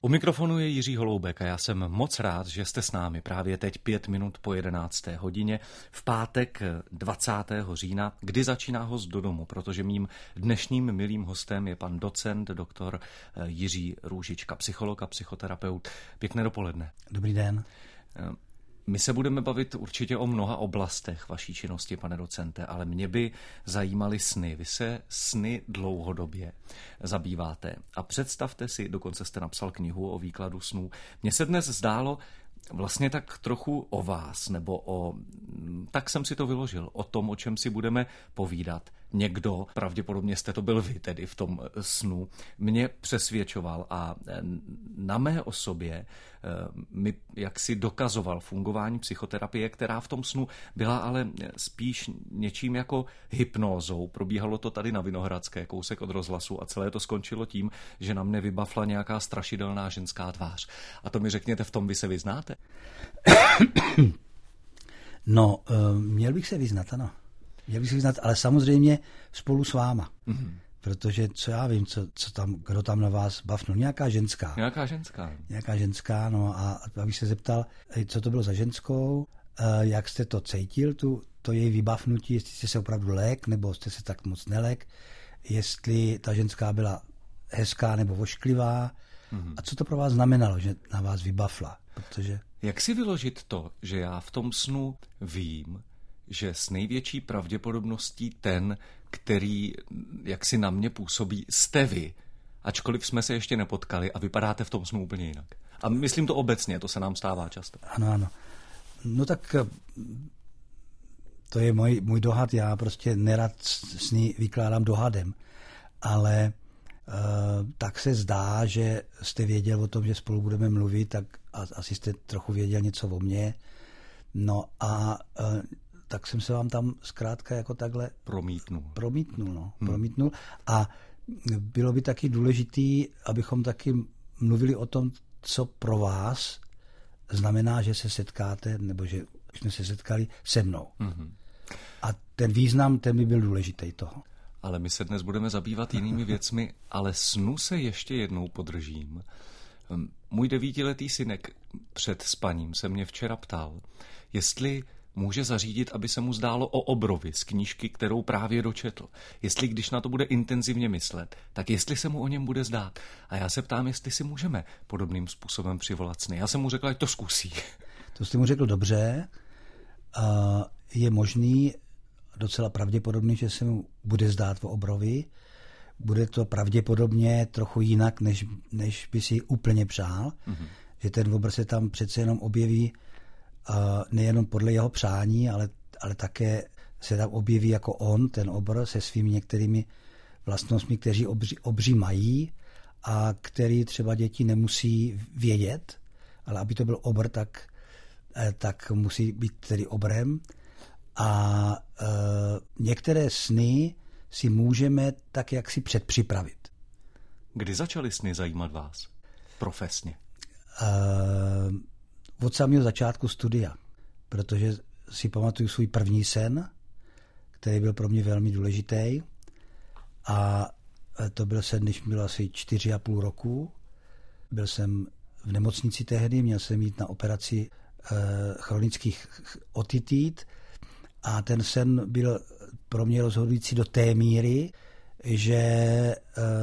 U mikrofonu je Jiří Holoubek a já jsem moc rád, že jste s námi právě teď 5 minut po 11. hodině v pátek 20. října, kdy začíná host do domu, protože mým dnešním milým hostem je pan docent, doktor Jiří Růžička, psycholog a psychoterapeut. Pěkné dopoledne. Dobrý den. My se budeme bavit určitě o mnoha oblastech vaší činnosti, pane docente, ale mě by zajímaly sny. Vy se sny dlouhodobě zabýváte a představte si, dokonce jste napsal knihu o výkladu snů. Mně se dnes zdálo vlastně tak trochu o vás, tak jsem si to vyložil, o tom, o čem si budeme povídat. Někdo, pravděpodobně jste to byl vy tedy v tom snu, mě přesvědčoval a na mé osobě mi jaksi dokazoval fungování psychoterapie, která v tom snu byla ale spíš něčím jako hypnózou. Probíhalo to tady na Vinohradské, kousek od rozhlasu a celé to skončilo tím, že na mne vybafla nějaká strašidelná ženská tvář. A to mi řekněte, v tom vy se vyznáte? No, měl bych se vyznat, ano. Ale samozřejmě spolu s váma. Mm-hmm. Protože co já vím, kdo tam na vás bafnul. Nějaká ženská, no a abych se zeptal, co to bylo za ženskou, jak jste to cítil, to její vybafnutí, jestli jste se opravdu lék, nebo jste se tak moc nelék, jestli ta ženská byla hezká nebo vošklivá, a co to pro vás znamenalo, že na vás vybafla, protože... Jak si vyložit to, že já v tom snu vím, že s největší pravděpodobností ten, který jaksi na mě působí, jste vy, ačkoliv jsme se ještě nepotkali a vypadáte v tom snu úplně jinak. A myslím to obecně, to se nám stává často. Ano. No tak to je můj dohad, já prostě nerad sny vykládám dohadem, ale tak se zdá, že jste věděl o tom, že spolu budeme mluvit, tak asi jste trochu věděl něco o mně. No a tak jsem se vám tam zkrátka jako takhle promítnul. A bylo by taky důležitý, abychom taky mluvili o tom, co pro vás znamená, že se setkáte, nebo že jsme se setkali se mnou. Mm-hmm. A ten význam, ten by byl důležitý toho. Ale my se dnes budeme zabývat jinými věcmi, ale snu se ještě jednou podržím. Můj 9letý synek před spaním se mě včera ptal, jestli může zařídit, aby se mu zdálo o obrovi z knížky, kterou právě dočetl. Jestli, když na to bude intenzivně myslet, tak jestli se mu o něm bude zdát. A já se ptám, jestli si můžeme podobným způsobem přivolat sny. Já jsem mu řekl, ať to zkusí. To jste mu řekl dobře. Je možný, docela pravděpodobný, že se mu bude zdát o obrovi. Bude to pravděpodobně trochu jinak, než by si úplně přál. Mm-hmm. Že ten obr se tam přece jenom objeví nejenom podle jeho přání, ale také se tam objeví jako on, ten obr, se svými některými vlastnostmi, kteří obři mají a který třeba děti nemusí vědět, ale aby to byl obr, tak musí být tedy obrem. A některé sny si můžeme tak jaksi předpřipravit. Kdy začaly sny zajímat vás profesně? Od samého začátku studia, protože si pamatuju svůj první sen, který byl pro mě velmi důležitý. A to byl sen, když mi bylo asi 4,5 roku. Byl jsem v nemocnici tehdy, měl jsem jít na operaci chronických otitit a ten sen byl pro mě rozhodující do té míry, že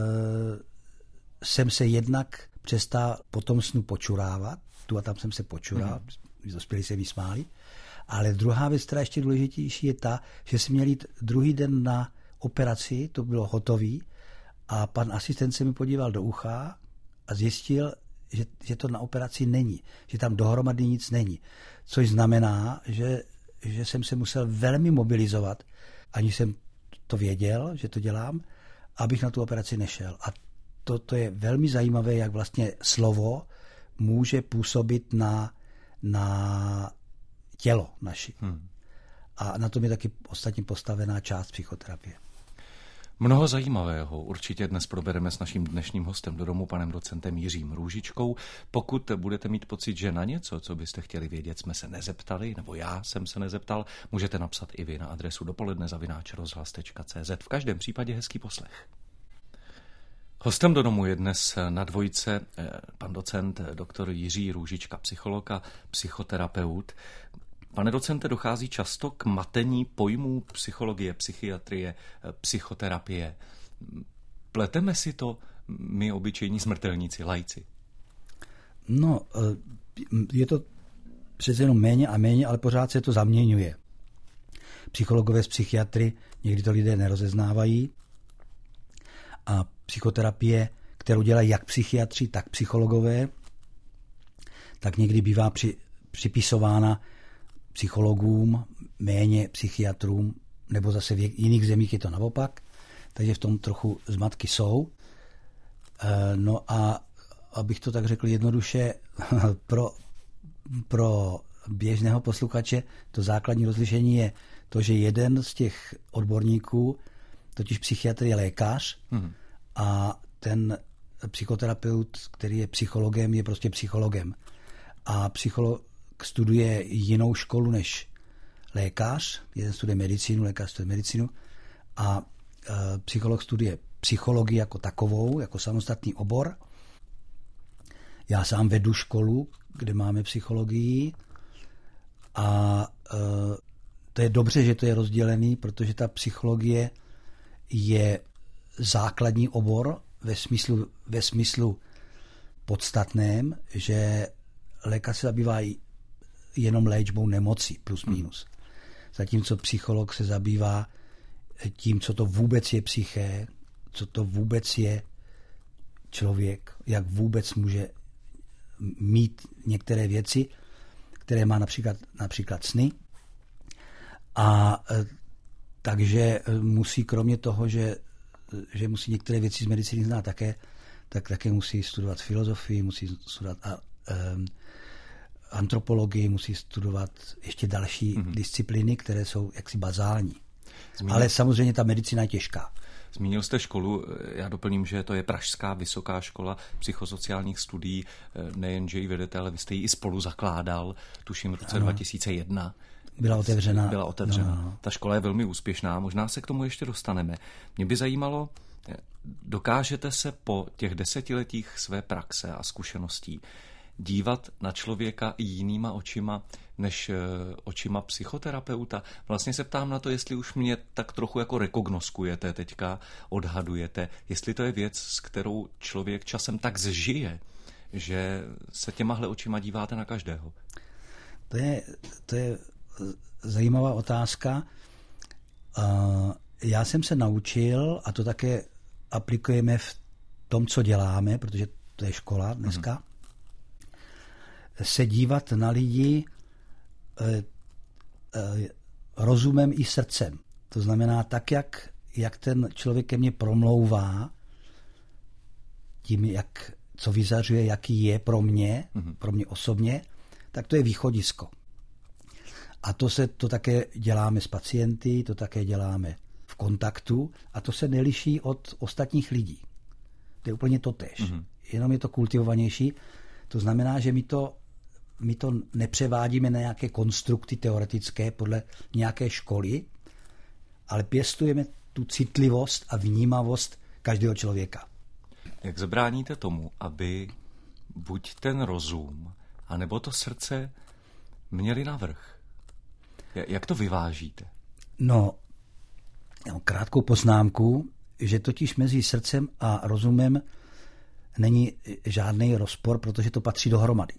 jsem se jednak přestal po tom snu počurávat, tu a tam jsem se počural, dospělí se vysmáli, ale druhá věc, která ještě důležitější, je ta, že jsem měl jít druhý den na operaci, to bylo hotový, a pan asistent se mi podíval do ucha a zjistil, že to na operaci není, že tam dohromady nic není. Což znamená, že jsem se musel velmi mobilizovat, aniž jsem to věděl, že to dělám, abych na tu operaci nešel. A to je velmi zajímavé, jak vlastně slovo může působit na tělo naši. A na tom je taky ostatně postavená část psychoterapie. Mnoho zajímavého určitě dnes probereme s naším dnešním hostem do domu, panem docentem Jiřím Růžičkou. Pokud budete mít pocit, že na něco, co byste chtěli vědět, jsme se nezeptali, nebo já jsem se nezeptal, můžete napsat i vy na adresu dopoledne@rozhlas.cz. V každém případě hezký poslech. Hostem do domu je dnes na dvojce pan docent doktor Jiří Růžička, psycholog a psychoterapeut. Pane docente, dochází často k matení pojmů psychologie, psychiatrie, psychoterapie. Pleteme si to my, obyčejní smrtelníci, laici? No, je to přece jenom méně a méně, ale pořád se to zaměňuje. Psychologové z psychiatry, někdy to lidé nerozeznávají. A psychoterapie, kterou dělají jak psychiatři, tak psychologové, tak někdy bývá připisována psychologům, méně psychiatrům, nebo zase v jiných zemích je to naopak, takže v tom trochu zmatky jsou. No a abych to tak řekl jednoduše, pro běžného posluchače to základní rozlišení je to, že jeden z těch odborníků, totiž psychiatr, je lékař a ten psychoterapeut, který je psychologem, je prostě psychologem. A psycholog studuje jinou školu než lékař, jeden studuje medicínu, lékař studuje medicínu a psycholog studuje psychologii jako takovou, jako samostatný obor. Já sám vedu školu, kde máme psychologii a to je dobře, že to je rozdělený, protože ta psychologie je základní obor ve smyslu podstatném, že lékař se zabývá jenom léčbou nemocí plus minus. Zatímco psycholog se zabývá tím, co to vůbec je psyché, co to vůbec je člověk, jak vůbec může mít některé věci, které má například sny. A takže musí kromě toho, že musí některé věci z medicíny znát také, tak také musí studovat filozofii, musí studovat antropologii, musí studovat ještě další disciplíny, které jsou jaksi bazální. Ale samozřejmě ta medicína je těžká. Zmínil jste školu, já doplním, že to je Pražská vysoká škola psychosociálních studií, nejen, že ji vedete, ale vy jste ji i spolu zakládal, tuším v roce 2001. Byla otevřena. No. Ta škola je velmi úspěšná, možná se k tomu ještě dostaneme. Mě by zajímalo, dokážete se po těch 10 letích své praxe a zkušeností dívat na člověka jinýma očima než očima psychoterapeuta? Vlastně se ptám na to, jestli už mě tak trochu jako rekognoskujete teďka, odhadujete, jestli to je věc, s kterou člověk časem tak zžije, že se těmahle očima díváte na každého. To je zajímavá otázka. Já jsem se naučil, a to také aplikujeme v tom, co děláme, protože to je škola dneska, se dívat na lidi rozumem i srdcem. To znamená tak, jak ten člověk ke mně promlouvá, tím, co vyzařuje, jaký je pro mě osobně, tak to je východisko. A to také děláme s pacienty, to také děláme v kontaktu a to se neliší od ostatních lidí. To je úplně totéž. Jenom je to kultivovanější. To znamená, že my to nepřevádíme na nějaké konstrukty teoretické podle nějaké školy, ale pěstujeme tu citlivost a vnímavost každého člověka. Jak zabráníte tomu, aby buď ten rozum, anebo to srdce měli navrch? Jak to vyvážíte? No, krátkou poznámku, že totiž mezi srdcem a rozumem není žádný rozpor, protože to patří dohromady.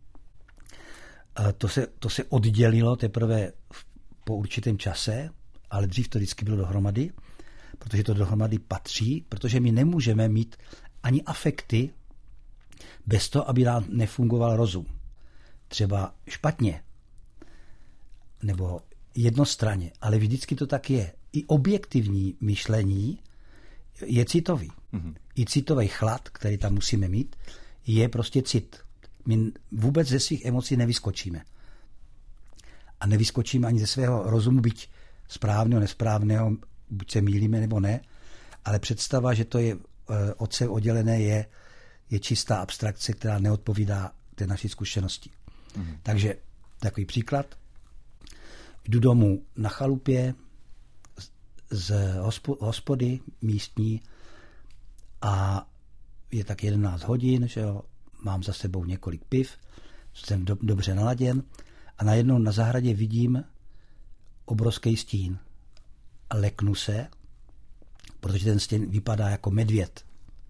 To se oddělilo teprve po určitém čase, ale dřív to vždycky bylo dohromady, protože to dohromady patří, protože my nemůžeme mít ani afekty bez toho, aby nám nefungoval rozum. Třeba špatně, nebo jednostranně, ale vždycky to tak je. I objektivní myšlení je citový. I citový chlad, který tam musíme mít, je prostě cit. My vůbec ze svých emocí nevyskočíme. A nevyskočíme ani ze svého rozumu, byť správného, nesprávného, buď se mýlíme nebo ne, ale představa, že to je od sebe oddělené, je čistá abstrakce, která neodpovídá té naší zkušenosti. Takže takový příklad. Jdu domů na chalupě z hospody místní a je tak 11 hodin, že jo, mám za sebou několik piv, jsem dobře naladěn a najednou na zahradě vidím obrovský stín. A leknu se, protože ten stín vypadá jako medvěd.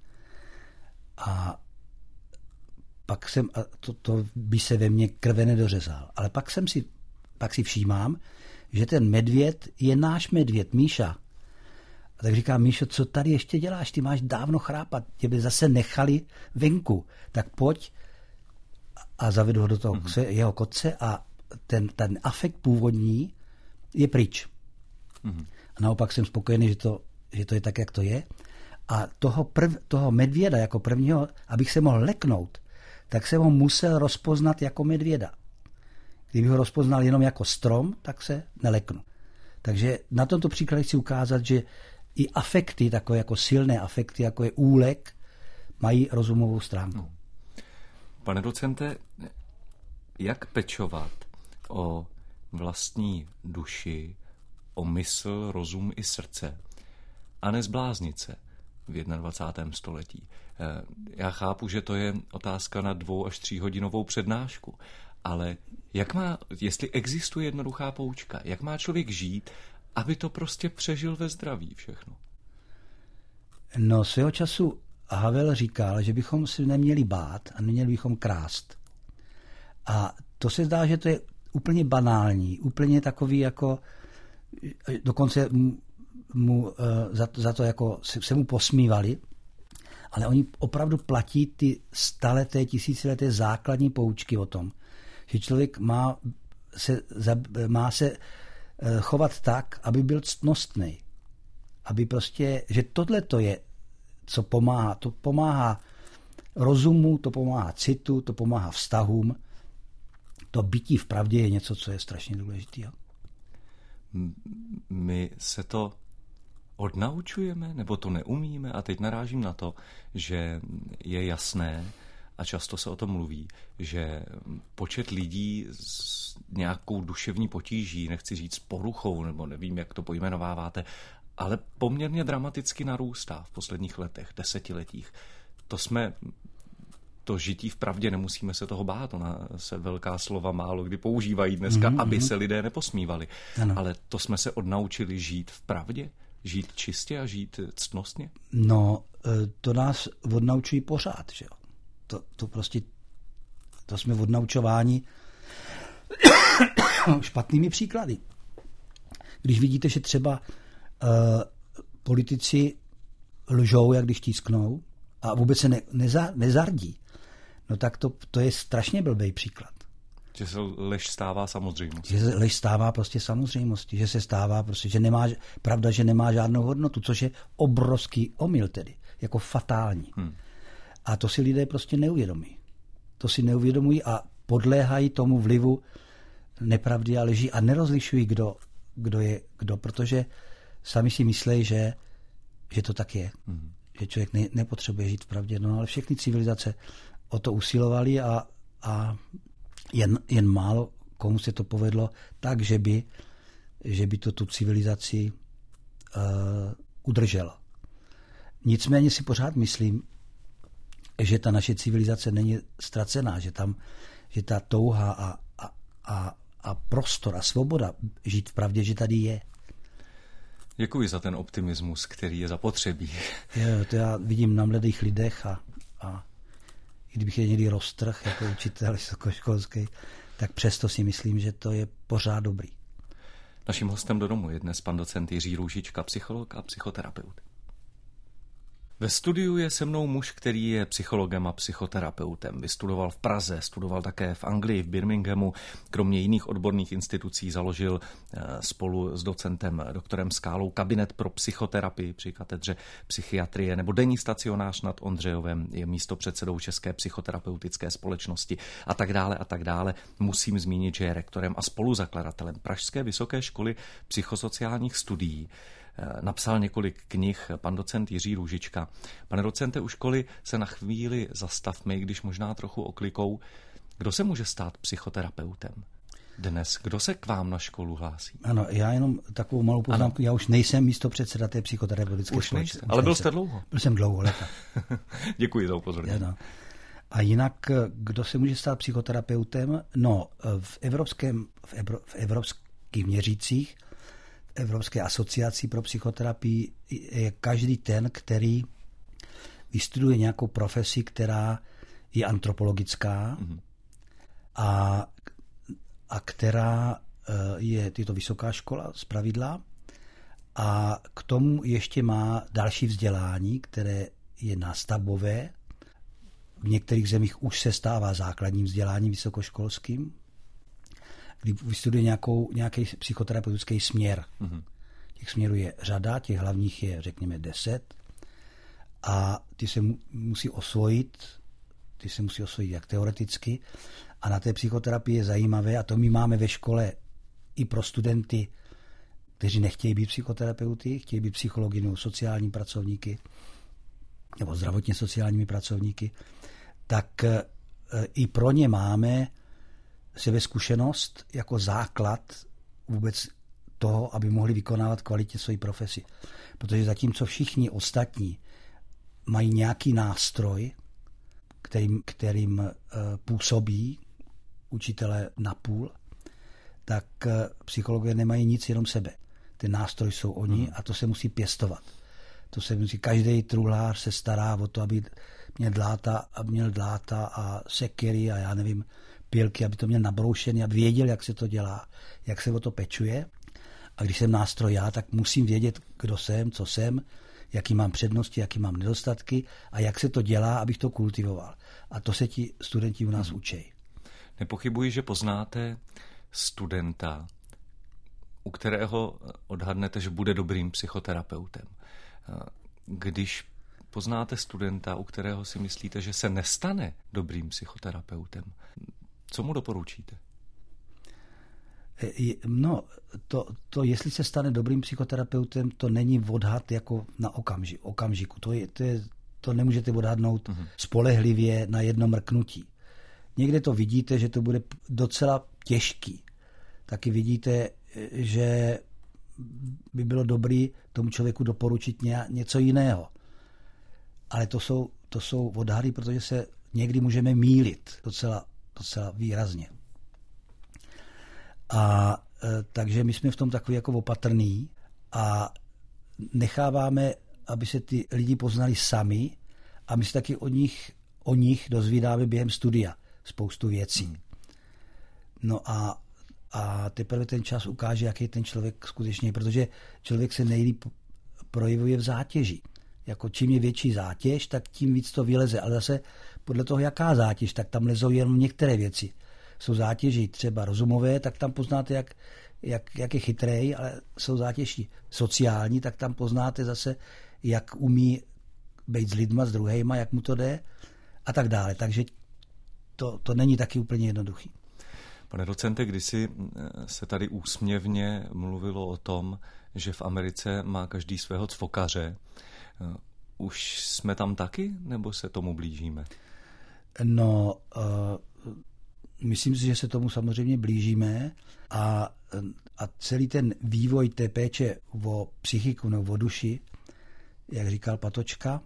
A pak to by se ve mně krve nedořezal. Ale pak si všímám, že ten medvěd je náš medvěd, Míša. A tak říkám, Míšo, co tady ještě děláš? Ty máš dávno chrápat, tě by zase nechali venku. Tak pojď a zavedu ho do toho jeho kotce a ten afekt původní je pryč. A naopak jsem spokojený, že to je tak, jak to je. A toho medvěda jako prvního, abych se mohl leknout, tak jsem ho musel rozpoznat jako medvěda. Kdybych ho rozpoznal jenom jako strom, tak se neleknu. Takže na tomto příkladu chci ukázat, že i afekty, takové jako silné afekty, jako je úlek, mají rozumovou stránku. Pane docente, jak pečovat o vlastní duši, o mysl, rozum i srdce a nezbláznit se v 21. století? Já chápu, že to je otázka na 2 až 3 hodinovou přednášku, ale jestli existuje jednoduchá poučka, jak má člověk žít, aby to prostě přežil ve zdraví všechno? No, svého času Havel říkal, že bychom si neměli bát a neměli bychom krást. A to se zdá, že to je úplně banální, úplně takový jako, dokonce za to jako se mu posmívali, ale oni opravdu platí ty staleté, tisícileté základní poučky o tom, že člověk má se chovat tak, aby byl ctnostný. Aby prostě, že tohle to je, co pomáhá. To pomáhá rozumu, to pomáhá citu, to pomáhá vztahům. To bytí v pravdě je něco, co je strašně důležité. My se to odnaučujeme, nebo to neumíme? A teď narážím na to, že je jasné, a často se o tom mluví, že počet lidí s nějakou duševní potíží, nechci říct poruchou, nebo nevím, jak to pojmenováváte, ale poměrně dramaticky narůstá v posledních letech, desetiletích. To žití v pravdě, nemusíme se toho bát, ona se velká slova málo kdy používají dneska, aby se lidé neposmívali. Ano. Ale to jsme se odnaučili žít v pravdě? Žít čistě a žít ctnostně? No, to nás odnaučují pořád, že jo. To jsme odnaučováni špatnými příklady. Když vidíte, že třeba politici lžou, jak když tisknou, a vůbec se nezardí, no tak to je strašně blbý příklad. Že se lež stává samozřejmostí. Že se lež stává prostě samozřejmostí, že se stává prostě, že nemá, pravda, že nemá žádnou hodnotu, což je obrovský omyl tedy, jako fatální. A to si lidé prostě neuvědomí. To si neuvědomují a podléhají tomu vlivu nepravdy a lží a nerozlišují, kdo je kdo, protože sami si myslejí, že to tak je. Že člověk nepotřebuje žít v pravdě. No ale všechny civilizace o to usilovaly a jen málo komu se to povedlo tak, že by to tu civilizaci udrželo. Nicméně si pořád myslím, že ta naše civilizace není ztracená, že ta touha a prostor a svoboda žít v pravdě, že tady je. Děkuji za ten optimismus, který je zapotřebí. To já vidím na mladých lidech a i kdybych je někdy roztrhl jako učitel vysokoškolský, tak přesto si myslím, že to je pořád dobrý. Naším hostem do domu je dnes pan docent Jiří Růžička, psycholog a psychoterapeut. Ve studiu je se mnou muž, který je psychologem a psychoterapeutem. Vystudoval v Praze, studoval také v Anglii, v Birminghamu. Kromě jiných odborných institucí založil spolu s docentem doktorem Skálou kabinet pro psychoterapii při katedře psychiatrie nebo denní stacionář nad Ondřejovem, je místopředsedou České psychoterapeutické společnosti a tak dále a tak dále. Musím zmínit, že je rektorem a spoluzakladatelem Pražské vysoké školy psychosociálních studií. Napsal několik knih pan docent Jiří Růžička. Pane docente, u školy se na chvíli zastavme, když možná trochu oklikou. Kdo se může stát psychoterapeutem? dnes. Kdo se k vám na školu hlásí? Ano, já jenom takovou malou poznámku. Já už nejsem místopředseda té psychoterapeutické společnosti. Ale byl jste dlouho. Byl jsem dlouho leta. Děkuji za upozornění. No. A jinak, kdo se může stát psychoterapeutem? No, v evropských měřících, v Evropské asociaci pro psychoterapii je každý ten, který vystuduje nějakou profesi, která je antropologická a která je to vysoká škola zpravidla a k tomu ještě má další vzdělání, které je nástavbové. V některých zemích už se stává základním vzděláním vysokoškolským, kdy vystuduje nějaký psychoterapeutický směr. Těch směrů je řada, těch hlavních je, řekněme, 10 a ty se musí osvojit jak teoreticky a na té psychoterapii je zajímavé a to my máme ve škole i pro studenty, kteří nechtějí být psychoterapeuty, chtějí být psychologi nebo sociální pracovníky nebo zdravotně sociálními pracovníky, tak i pro ně máme sebezkušenost jako základ vůbec toho, aby mohli vykonávat kvalitně svoji profesi. Protože zatímco všichni ostatní mají nějaký nástroj, kterým působí učitele napůl, tak psychologové nemají nic, jenom sebe. Ten nástroj jsou oni a to se musí pěstovat. Každý truhlář se stará o to, aby měl dláta a sekery a já nevím, pilky, aby to měl nabroušený, aby věděl, jak se to dělá, jak se o to pečuje. A když jsem nástroj já, tak musím vědět, kdo jsem, co jsem, jaký mám přednosti, jaký mám nedostatky a jak se to dělá, abych to kultivoval. A to se ti studenti u nás učí. Nepochybuji, že poznáte studenta, u kterého odhadnete, že bude dobrým psychoterapeutem. Když poznáte studenta, u kterého si myslíte, že se nestane dobrým psychoterapeutem, co mu doporučíte? No, to jestli se stane dobrým psychoterapeutem, to není odhad jako na okamžiku. To nemůžete odhadnout spolehlivě na jedno mrknutí. Někde to vidíte, že to bude docela těžký. Taky vidíte, že by bylo dobré tomu člověku doporučit něco jiného. Ale to jsou odhady, protože se někdy můžeme mýlit docela výrazně. A takže my jsme v tom takový jako opatrný a necháváme, aby se ty lidi poznali sami a my se taky o nich dozvídáme během studia spoustu věcí. No a teprve ten čas ukáže, jaký je ten člověk skutečně, protože člověk se nejlíp projevuje v zátěži. Jako čím je větší zátěž, tak tím víc to vyleze. Ale zase podle toho, jaká zátěž, tak tam lezou jenom některé věci. Jsou zátěži třeba rozumové, tak tam poznáte, jak je chytrej, ale jsou zátěži sociální, tak tam poznáte zase, jak umí být s lidma, s druhejma, jak mu to jde a tak dále. Takže to není taky úplně jednoduchý. Pane docente, kdysi se tady úsměvně mluvilo o tom, že v Americe má každý svého cvokaře. Už jsme tam taky, nebo se tomu blížíme? No, myslím si, že se tomu samozřejmě blížíme a celý ten vývoj té péče o psychiku nebo o duši, jak říkal Patočka,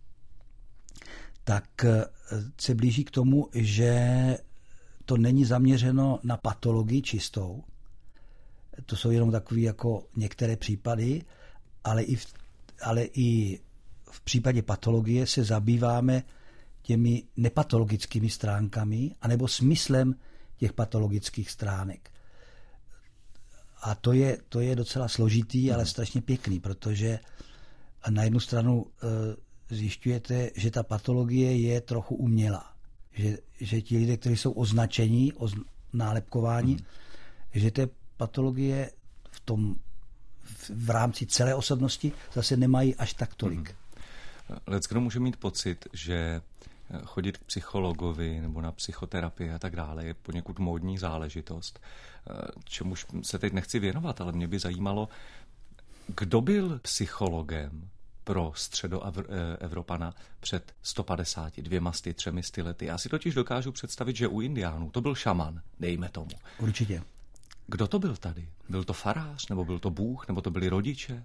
tak se blíží k tomu, že to není zaměřeno na patologii čistou. To jsou jenom takové jako některé případy, ale i v případě patologie se zabýváme těmi nepatologickými stránkami anebo smyslem těch patologických stránek. A to je docela složitý, ale strašně pěkný, protože na jednu stranu zjišťujete, že ta patologie je trochu umělá. Že ti lidé, kteří jsou označení, nálepkováni, že té patologie v rámci celé osobnosti zase nemají až tak tolik. Leckdo může mít pocit, že chodit k psychologovi nebo na psychoterapii a tak dále je poněkud módní záležitost, čemuž se teď nechci věnovat, ale mě by zajímalo, kdo byl psychologem pro Středoevropana před 150, 200, 300 lety. Já si totiž dokážu představit, že u Indiánů to byl šaman, dejme tomu. Určitě. Kdo to byl tady? Byl to farář, nebo byl to Bůh, nebo to byli rodiče?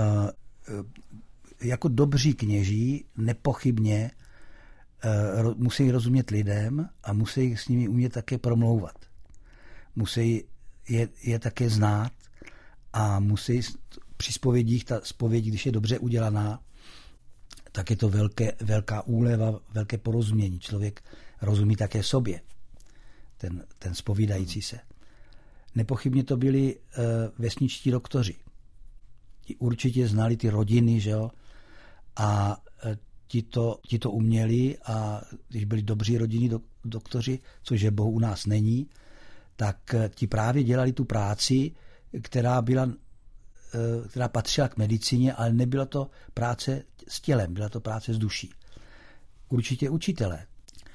Jako dobří kněží nepochybně musí rozumět lidem a musí s nimi umět také promlouvat. Musí je také znát a musí při zpovědích, ta zpověď, když je dobře udělaná, tak je to velká úleva, velké porozumění. Člověk rozumí také sobě, ten zpovídající se. Nepochybně to byli vesničtí doktoři. Ti určitě znali ty rodiny, že jo? A ti to uměli, a když byli dobří rodinní doktoři, což je bohu u nás není, tak ti právě dělali tu práci, která patřila k medicíně, ale nebyla to práce s tělem, byla to práce s duší. Určitě učitelé,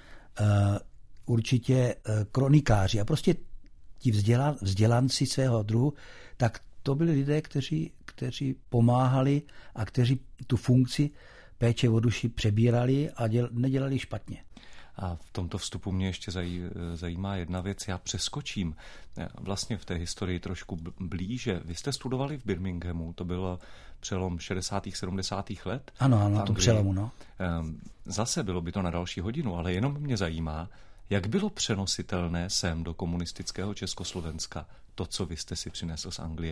určitě kronikáři a prostě ti vzdělanci svého druhu, tak to byli lidé, kteří pomáhali a kteří tu funkci péče o duši přebírali a nedělali špatně. A v tomto vstupu mě ještě zajímá jedna věc. Já přeskočím vlastně v té historii trošku blíže. Vy jste studovali v Birminghamu, to bylo přelom 60. 70. let? Ano, na tom přelomu, no. Zase bylo by to na další hodinu, ale jenom mě zajímá, jak bylo přenositelné sem do komunistického Československa to, co vy jste si přinesl z Anglie.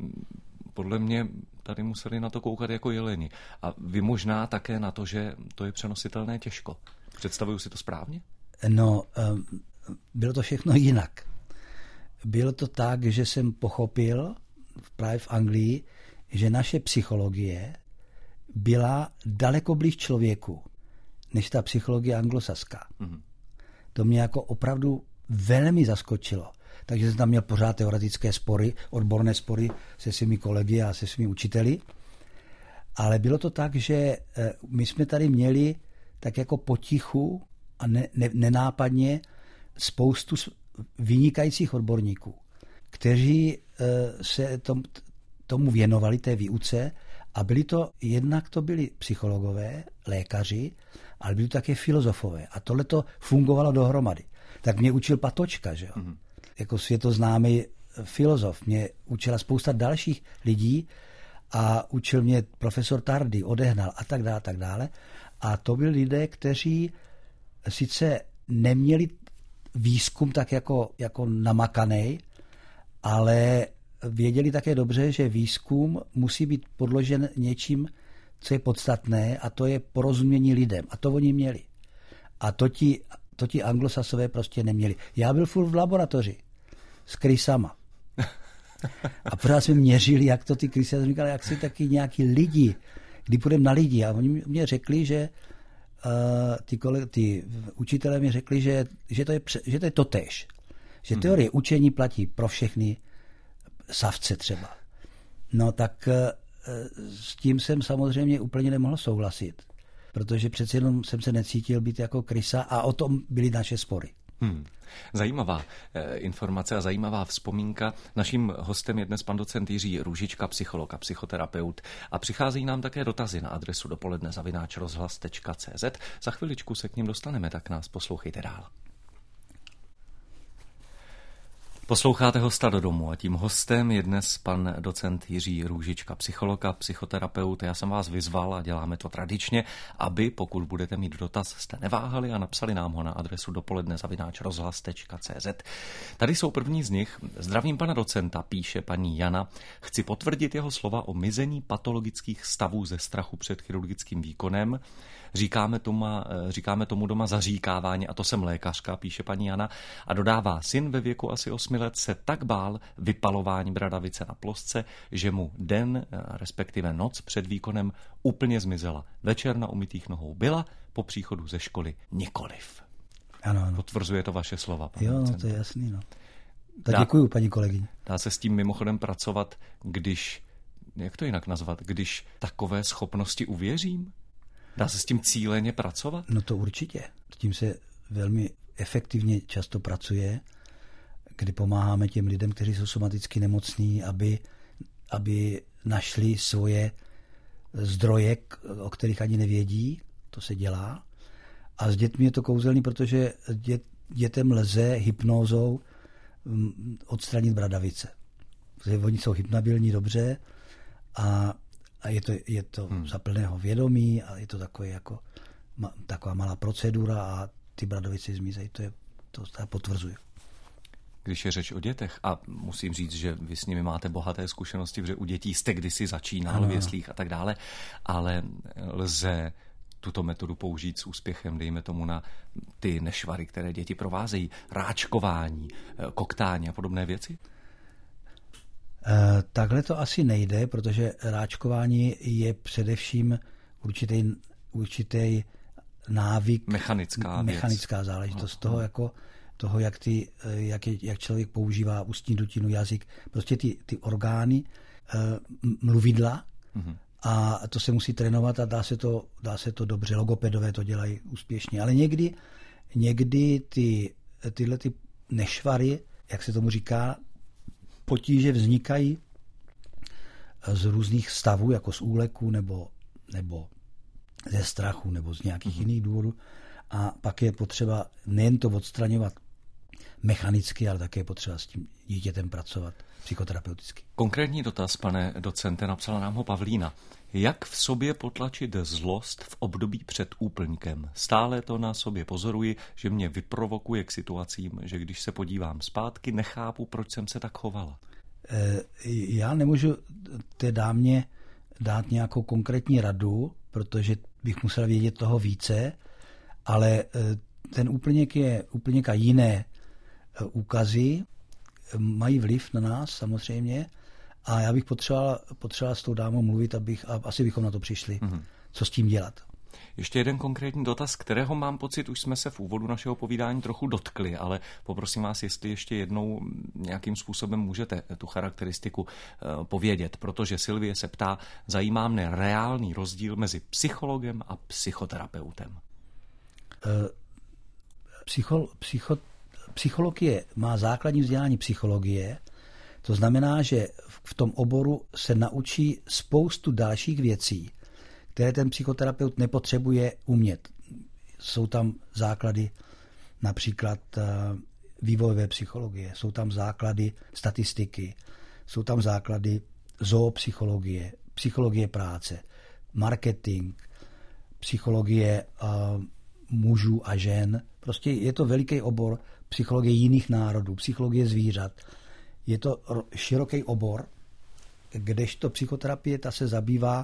Podle mě tady museli na to koukat jako jeleni. A vy možná také na to, že to je přenositelné těžko. Představuju si to správně? No, bylo to všechno jinak. Bylo to tak, že jsem pochopil právě v Anglii, že naše psychologie byla daleko blíž člověku, než ta psychologie anglosaská. Mm-hmm. To mě jako opravdu velmi zaskočilo. Takže jsem tam měl pořád teoretické spory, odborné spory se svými kolegy a se svými učiteli. Ale bylo to tak, že my jsme tady měli tak jako potichu a nenápadně spoustu vynikajících odborníků, kteří se tomu věnovali, té výuce, a to byli psychologové, lékaři, ale byli to také filozofové. A tohle to fungovalo dohromady. Tak mě učil Patočka, že jo? Mm-hmm. Jako světoznámý filozof. Mě učila spousta dalších lidí a učil mě profesor Tardy, Odehnal a tak dále. A to byli lidé, kteří sice neměli výzkum tak jako namakanej, ale věděli také dobře, že výzkum musí být podložen něčím, co je podstatné, a to je porozumění lidem. A to oni měli. A to ti anglosasové prostě neměli. Já byl furt v laboratoři s krysama. A pořád jsme měřili, jak to ty krysy, já jsem říkal, jak si taky nějaký lidi, kdy půjdeme na lidi. A oni mě řekli, že ty učitelé mi řekli, že to je totéž. Že teorie učení platí pro všechny savce třeba. No tak s tím jsem samozřejmě úplně nemohl souhlasit, protože přece jenom jsem se necítil být jako krysa, a o tom byly naše spory. Zajímavá informace a zajímavá vzpomínka. Naším hostem je dnes pan docent Jiří Růžička, psycholog a psychoterapeut. A přicházejí nám také dotazy na adresu dopoledne@rozhlas.cz. Za chviličku se k nim dostaneme, tak nás poslouchejte dál. Posloucháte Hosta do domu a tím hostem je dnes pan docent Jiří Růžička, psycholog a psychoterapeut. Já jsem vás vyzval, a děláme to tradičně, aby, pokud budete mít dotaz, jste neváhali a napsali nám ho na adresu dopoledne@rozhlas.cz. Tady jsou první z nich. Zdravím pana docenta, píše paní Jana. Chci potvrdit jeho slova o mizení patologických stavů ze strachu před chirurgickým výkonem. Říkáme tomu doma zaříkávání, a to jsem lékařka, píše paní Jana, a dodává: syn ve věku asi 8 let se tak bál vypalování bradavice na plosce, že mu den, respektive noc před výkonem úplně zmizela. Večer na umytých nohou byla, po příchodu ze školy nikoliv. Ano. Potvrzuje to vaše slova, pane Jo, docente. to je jasný, no. Tak děkuju, paní kolegyně. Dá se s tím mimochodem pracovat, jak to jinak nazvat, když takové schopnosti uvěřím? Dá se s tím cíleně pracovat? No to určitě. S tím se velmi efektivně často pracuje, kdy pomáháme těm lidem, kteří jsou somaticky nemocní, aby našli svoje zdroje, o kterých ani nevědí. To se dělá. A s dětmi je to kouzelný, protože dětem lze hypnózou odstranit bradavice. Protože oni jsou hypnabilní dobře a je to za plného vědomí a je to taková malá procedura a ty bradavice zmizejí. To potvrzuju. Když je řeč o dětech, a musím říct, že vy s nimi máte bohaté zkušenosti, protože u dětí jste kdysi začínal v jeslích a tak dále, ale lze tuto metodu použít s úspěchem, dejme tomu na ty nešvary, které děti provázejí, ráčkování, koktání a podobné věci? Takhle to asi nejde, protože ráčkování je především určitý návyk, mechanická záležitost toho, jak člověk používá ústní dutinu, jazyk, prostě ty orgány, mluvidla, a to se musí trénovat a dá se to dobře. Logopedové to dělají úspěšně. Ale někdy tyhle nešvary, jak se tomu říká, potíže vznikají z různých stavů, jako z úleku nebo ze strachu nebo z nějakých jiných důvodů. A pak je potřeba nejen to odstraňovat mechanicky, ale také je potřeba s tím dítětem pracovat psychoterapeuticky. Konkrétní dotaz, pane docente, napsala nám ho Pavlína. Jak v sobě potlačit zlost v období před úplňkem? Stále to na sobě pozoruji, že mě vyprovokuje k situacím, že když se podívám zpátky, nechápu, proč jsem se tak chovala. Já nemůžu té dámě dát nějakou konkrétní radu, protože bych musel vědět toho více, ale ten úplněk a jiné úkazy mají vliv na nás samozřejmě a já bych potřeboval s tou dámou mluvit, asi bychom na to přišli, co s tím dělat. Ještě jeden konkrétní dotaz, kterého mám pocit, už jsme se v úvodu našeho povídání trochu dotkli, ale poprosím vás, jestli ještě jednou nějakým způsobem můžete tu charakteristiku povědět, protože Sylvie se ptá, zajímá mne reálný rozdíl mezi psychologem a psychoterapeutem. Psychologie má základní vzdělání psychologie, to znamená, že v tom oboru se naučí spoustu dalších věcí, které ten psychoterapeut nepotřebuje umět. Jsou tam základy například vývojové psychologie, jsou tam základy statistiky, jsou tam základy zoopsychologie, psychologie práce, marketing, psychologie mužů a žen. Prostě je to veliký obor, psychologie jiných národů, psychologie zvířat. Je to široký obor, kdežto psychoterapie ta se zabývá,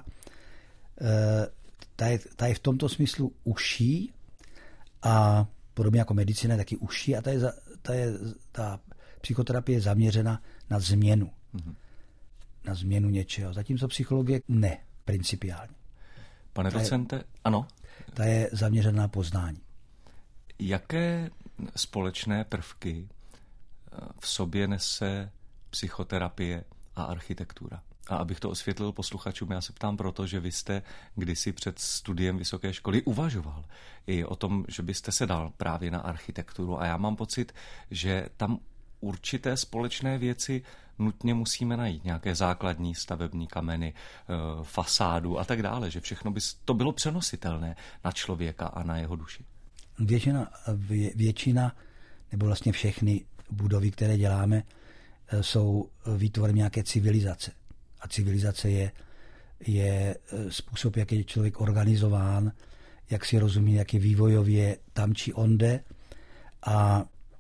ta je v tomto smyslu užší a podobně jako medicína je taky užší a ta psychoterapie je zaměřena na změnu. Na změnu něčeho. Zatímco psychologie ne, principiálně. Pane docente, ano? Ta je zaměřená na poznání. Jaké společné prvky v sobě nese psychoterapie a architektura? A abych to osvětlil posluchačům, já se ptám proto, že vy jste kdysi před studiem vysoké školy uvažoval i o tom, že byste se dal právě na architekturu. A já mám pocit, že tam určité společné věci nutně musíme najít. Nějaké základní stavební kameny, fasádu a tak dále. Že všechno by to bylo přenositelné na člověka a na jeho duši. Většina nebo vlastně všechny budovy, které děláme, jsou výtvorem nějaké civilizace. A civilizace je způsob, jak je člověk organizován, jak si rozumí, jak je vývojově tam či onde. A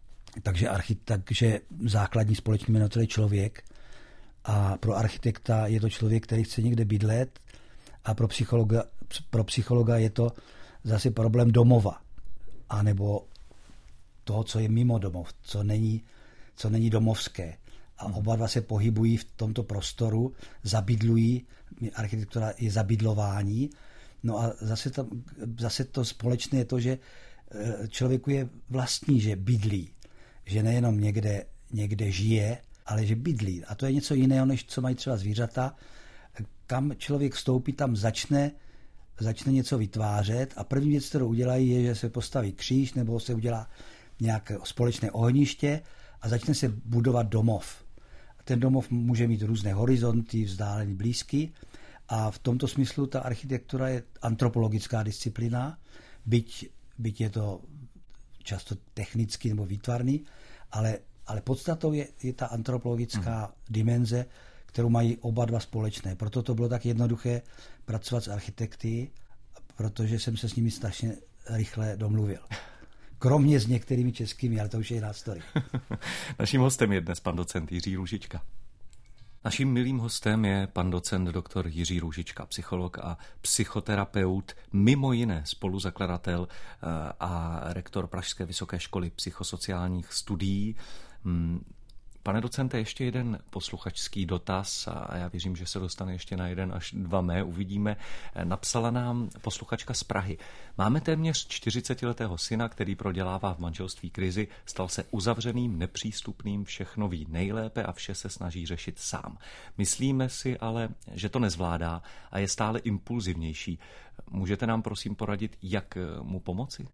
takže základní společný jmenovatel je člověk. A pro architekta je to člověk, který chce někde bydlet. A pro psychologa je to zase problém domova. A nebo toho, co je mimo domov, co není domovské. A oba dva se pohybují v tomto prostoru, zabydlují, architektura je zabydlování. No a zase to společné je to, že člověku je vlastní, že bydlí. Že nejenom někde žije, ale že bydlí. A to je něco jiného, než co mají třeba zvířata. Kam člověk vstoupí, tam začne něco vytvářet a první věc, kterou udělají, je, že se postaví kříž nebo se udělá nějaké společné ohniště a začne se budovat domov. Ten domov může mít různé horizonty, vzdálený, blízký a v tomto smyslu ta architektura je antropologická disciplína, byť je to často technický nebo výtvarný, ale Ale podstatou je ta antropologická dimenze, kterou mají oba dva společné. Proto to bylo tak jednoduché pracovat s architekty, protože jsem se s nimi strašně rychle domluvil. Kromě s některými českými, ale to už je jiná story. Naším hostem je dnes pan docent Jiří Růžička. Naším milým hostem je pan docent doktor Jiří Růžička, psycholog a psychoterapeut, mimo jiné spoluzakladatel a rektor Pražské vysoké školy psychosociálních studií. Pane docente, ještě jeden posluchačský dotaz a já věřím, že se dostane ještě na 1 až 2 mé, uvidíme. Napsala nám posluchačka z Prahy. Máme téměř 40letého syna, který prodělává v manželství krizi, stal se uzavřeným, nepřístupným, všechno ví nejlépe a vše se snaží řešit sám. Myslíme si ale, že to nezvládá a je stále impulzivnější. Můžete nám prosím poradit, jak mu pomoci?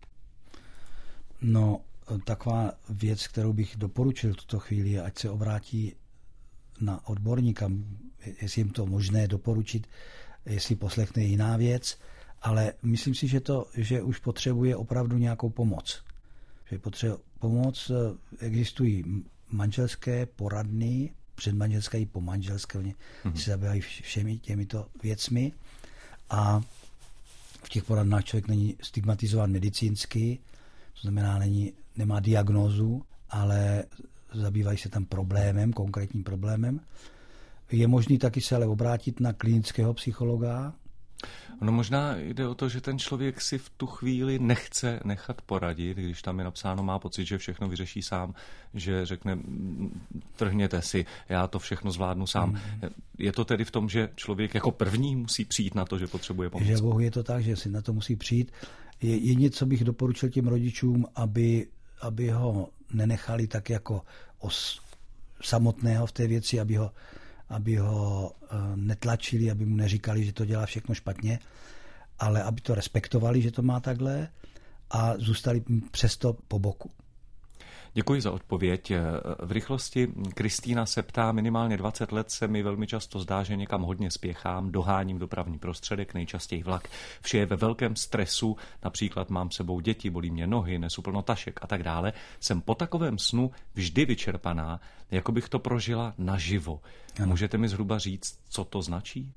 No, taková věc, kterou bych doporučil v tuto chvíli, ať se obrátí na odborníka, jestli jim to možné doporučit, jestli poslechne jiná věc, ale myslím si, že už potřebuje opravdu nějakou pomoc. Že potřebuje pomoc, existují manželské poradny, předmanželské i pomanželské, oni se zabývají všemi těmito věcmi a v těch poradnách člověk není stigmatizován medicínsky, to znamená, nemá diagnózu, ale zabývají se tam problémem, konkrétním problémem. Je možný taky se ale obrátit na klinického psychologa. No možná jde o to, že ten člověk si v tu chvíli nechce nechat poradit, když tam je napsáno, má pocit, že všechno vyřeší sám, že řekne, trhněte si, já to všechno zvládnu sám. Je to tedy v tom, že člověk jako první musí přijít na to, že potřebuje pomoc? Že Bohu je to tak, že si na to musí přijít. Jedině, co bych doporučil těm rodičům, aby ho nenechali tak jako samotného v té věci, aby ho netlačili, aby mu neříkali, že to dělá všechno špatně, ale aby to respektovali, že to má takhle a zůstali přesto po boku. Děkuji za odpověď. V rychlosti Kristýna se ptá, minimálně 20 let se mi velmi často zdá, že někam hodně spěchám, doháním dopravní prostředek, nejčastěji vlak. Vše je ve velkém stresu, například mám s sebou děti, bolí mě nohy, nesu plno tašek a tak dále. Jsem po takovém snu vždy vyčerpaná, jako bych to prožila naživo. Ano. Můžete mi zhruba říct, co to značí?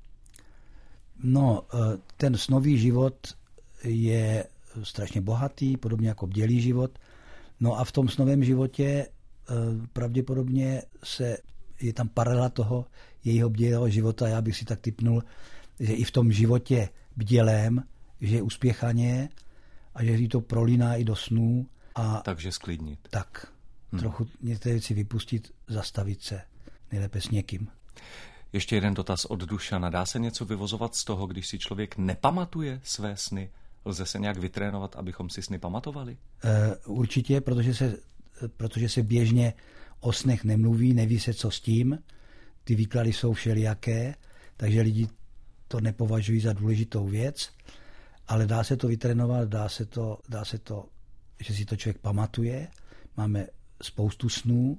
No, ten snový život je strašně bohatý, podobně jako bdělý život. No a v tom snovém životě pravděpodobně je tam paralela toho jejího bdělého života. Já bych si tak tipnul, že i v tom životě bdělém, že je uspěchaně a že jí to prolíná i do snů. Takže sklidnit. Tak, trochu některé věci vypustit, zastavit se, nejlépe s někým. Ještě jeden dotaz od Dušana. Dá se něco vyvozovat z toho, když si člověk nepamatuje své sny? Lze se nějak vytrénovat, abychom si sny pamatovali? Určitě, protože se běžně o snech nemluví, neví se, co s tím. Ty výklady jsou všelijaké, takže lidi to nepovažují za důležitou věc, ale dá se to vytrénovat, dá se to, že si to člověk pamatuje. Máme spoustu snů,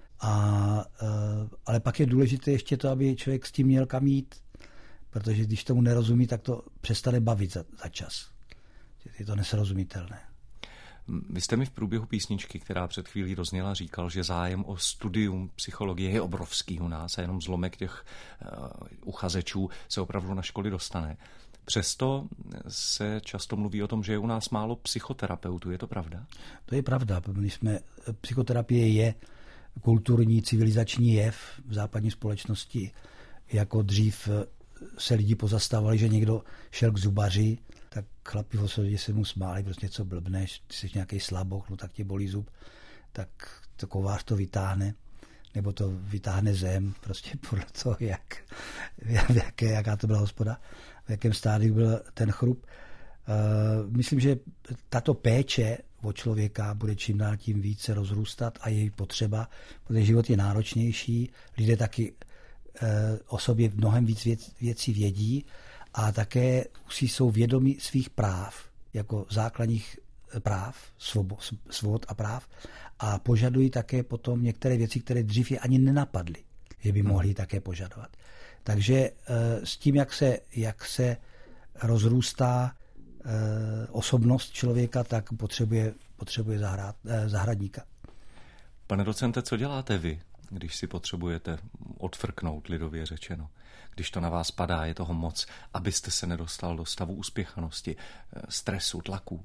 ale pak je důležité ještě to, aby člověk s tím měl kam jít, protože když tomu nerozumí, tak to přestane bavit za čas. Je to nesrozumitelné. Vy jste mi v průběhu písničky, která před chvílí dozněla, říkal, že zájem o studium psychologie je obrovský u nás a jenom zlomek těch uchazečů se opravdu na školy dostane. Přesto se často mluví o tom, že je u nás málo psychoterapeutů. Je to pravda? To je pravda. Psychoterapie je kulturní, civilizační jev v západní společnosti. Jako dřív se lidi pozastávali, že někdo šel k zubaři, tak chlapi v osobě se mu smáli, prostě co blbneš, ty jsi nějaký slaboch, no tak tě bolí zub, tak to kovář to vytáhne, nebo to vytáhne zem, prostě podle toho, jaká to byla hospoda, v jakém stádiu byl ten chrup. Myslím, že tato péče o člověka bude čím dál tím více rozrůstat a je potřeba, protože život je náročnější, lidé taky o sobě mnohem víc věcí vědí a také jsou vědomi svých práv, jako základních práv, svobod a práv a požadují také potom některé věci, které dřív je ani nenapadly, že by mohli také požadovat. Takže s tím, jak se rozrůstá osobnost člověka, tak potřebuje zahradníka. Pane docente, co děláte vy, když si potřebujete odfrknout, lidově řečeno? Když to na vás padá, je toho moc, abyste se nedostal do stavu uspěchanosti, stresu, tlaku?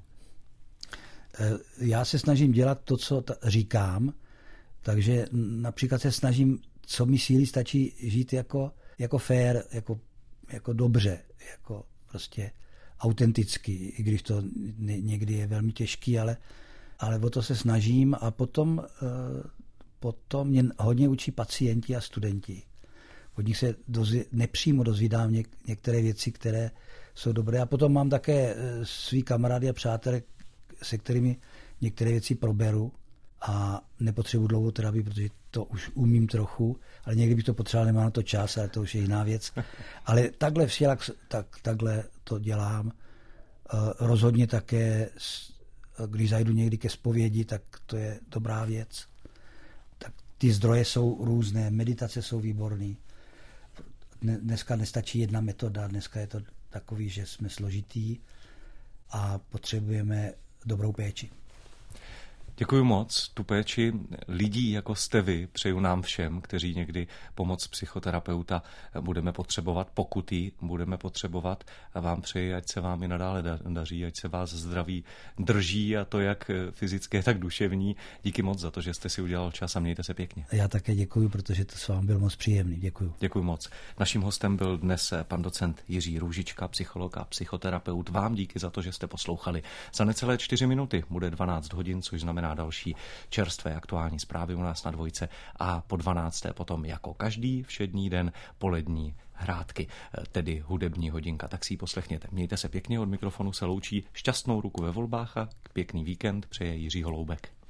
Já se snažím dělat to, co říkám, takže například se snažím, co mi síly stačí, žít jako fair, jako dobře, jako prostě autenticky, i když to někdy je velmi těžký, ale o to se snažím a potom mě hodně učí pacienti a studenti. Od nich se nepřímo dozvídám některé věci, které jsou dobré. A potom mám také svý kamarády a přátelé, se kterými některé věci proberu a nepotřebuji dlouhou terapii, protože to už umím trochu, ale někdy bych to potřeboval, nemám na to čas, ale to už je jiná věc. Ale takhle to dělám. Rozhodně také, když zajdu někdy ke zpovědi, tak to je dobrá věc. Tak ty zdroje jsou různé, meditace jsou výborný. Dneska nestačí jedna metoda, dneska je to takový, že jsme složitý a potřebujeme dobrou péči. Děkuji moc. Tu péči lidí, jako jste vy, přeju nám všem, kteří někdy pomoc psychoterapeuta budeme potřebovat, pokud ji budeme potřebovat. A vám přeji, ať se vám i nadále daří, ať se vás zdraví drží, a to jak fyzické, tak duševní. Díky moc za to, že jste si udělal čas a mějte se pěkně. Já také děkuji, protože to s vámi byl moc příjemný. Děkuji. Děkuji moc. Naším hostem byl dnes pan docent Jiří Růžička, psycholog a psychoterapeut. Vám díky za to, že jste poslouchali. Za necelé 4 minuty bude 12 hodin, což znamená další čerstvé aktuální zprávy u nás na Dvojce a po 12. potom jako každý všední den polední hrátky, tedy hudební hodinka. Tak si ji poslechněte. Mějte se pěkně, od mikrofonu se loučí šťastnou ruku ve volbách a pěkný víkend přeje Jiří Holoubek.